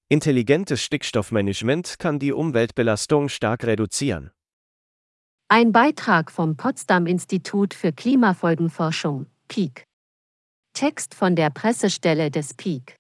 Intelligentes Stickstoffmanagement kann die Umweltbelastung stark reduzieren. Ein Beitrag vom Potsdam Institut für Klimafolgenforschung, PIK. Text von der Pressestelle des PIK.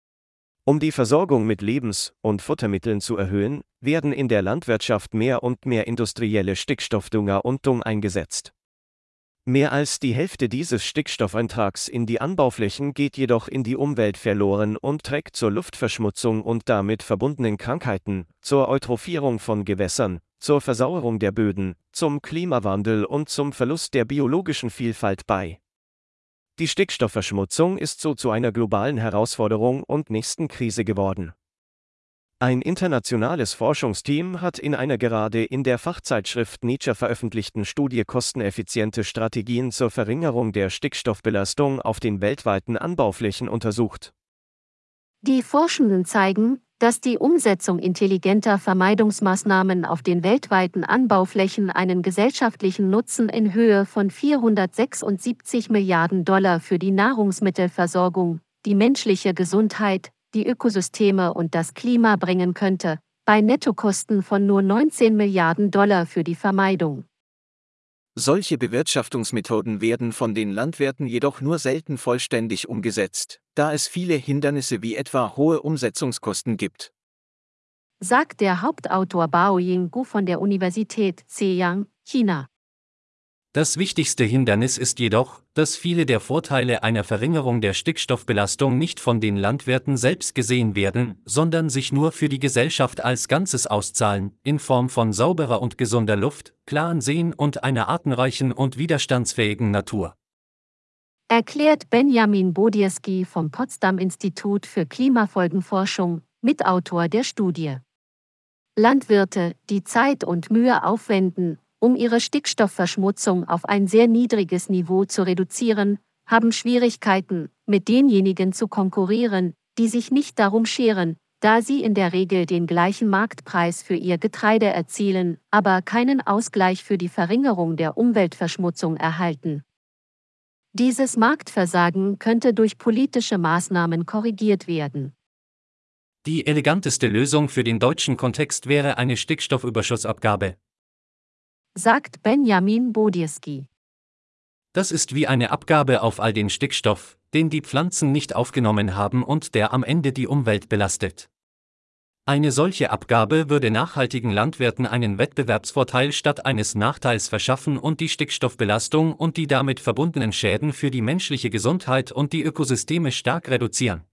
Um die Versorgung mit Lebens- und Futtermitteln zu erhöhen, werden in der Landwirtschaft mehr und mehr industrielle Stickstoffdünger und Dung eingesetzt. Mehr als die Hälfte dieses Stickstoffeintrags in die Anbauflächen geht jedoch in die Umwelt verloren und trägt zur Luftverschmutzung und damit verbundenen Krankheiten, zur Eutrophierung von Gewässern, zur Versauerung der Böden, zum Klimawandel und zum Verlust der biologischen Vielfalt bei. Die Stickstoffverschmutzung ist so zu einer globalen Herausforderung und nächsten Krise geworden. Ein internationales Forschungsteam hat in einer gerade in der Fachzeitschrift Nature veröffentlichten Studie kosteneffiziente Strategien zur Verringerung der Stickstoffbelastung auf den weltweiten Anbauflächen untersucht. Die Forschenden zeigen, dass die Umsetzung intelligenter Vermeidungsmaßnahmen auf den weltweiten Anbauflächen einen gesellschaftlichen Nutzen in Höhe von $476 Milliarden für die Nahrungsmittelversorgung, die menschliche Gesundheit, die Ökosysteme und das Klima bringen könnte, bei Nettokosten von nur $19 Milliarden für die Vermeidung. Solche Bewirtschaftungsmethoden werden von den Landwirten jedoch nur selten vollständig umgesetzt, da es viele Hindernisse wie etwa hohe Umsetzungskosten gibt, Sagt der Hauptautor Baoying Gu von der Universität Zhejiang, China. Das wichtigste Hindernis ist jedoch, dass viele der Vorteile einer Verringerung der Stickstoffbelastung nicht von den Landwirten selbst gesehen werden, sondern sich nur für die Gesellschaft als Ganzes auszahlen, in Form von sauberer und gesunder Luft, klaren Seen und einer artenreichen und widerstandsfähigen Natur. Erklärt Benjamin Bodierski vom Potsdam Institut für Klimafolgenforschung, Mitautor der Studie. Landwirte, die Zeit und Mühe aufwenden, um ihre Stickstoffverschmutzung auf ein sehr niedriges Niveau zu reduzieren, haben Schwierigkeiten, mit denjenigen zu konkurrieren, die sich nicht darum scheren, da sie in der Regel den gleichen Marktpreis für ihr Getreide erzielen, aber keinen Ausgleich für die Verringerung der Umweltverschmutzung erhalten. Dieses Marktversagen könnte durch politische Maßnahmen korrigiert werden. Die eleganteste Lösung für den deutschen Kontext wäre eine Stickstoffüberschussabgabe. Sagt Benjamin Bodierski. Das ist wie eine Abgabe auf all den Stickstoff, den die Pflanzen nicht aufgenommen haben und der am Ende die Umwelt belastet. Eine solche Abgabe würde nachhaltigen Landwirten einen Wettbewerbsvorteil statt eines Nachteils verschaffen und die Stickstoffbelastung und die damit verbundenen Schäden für die menschliche Gesundheit und die Ökosysteme stark reduzieren.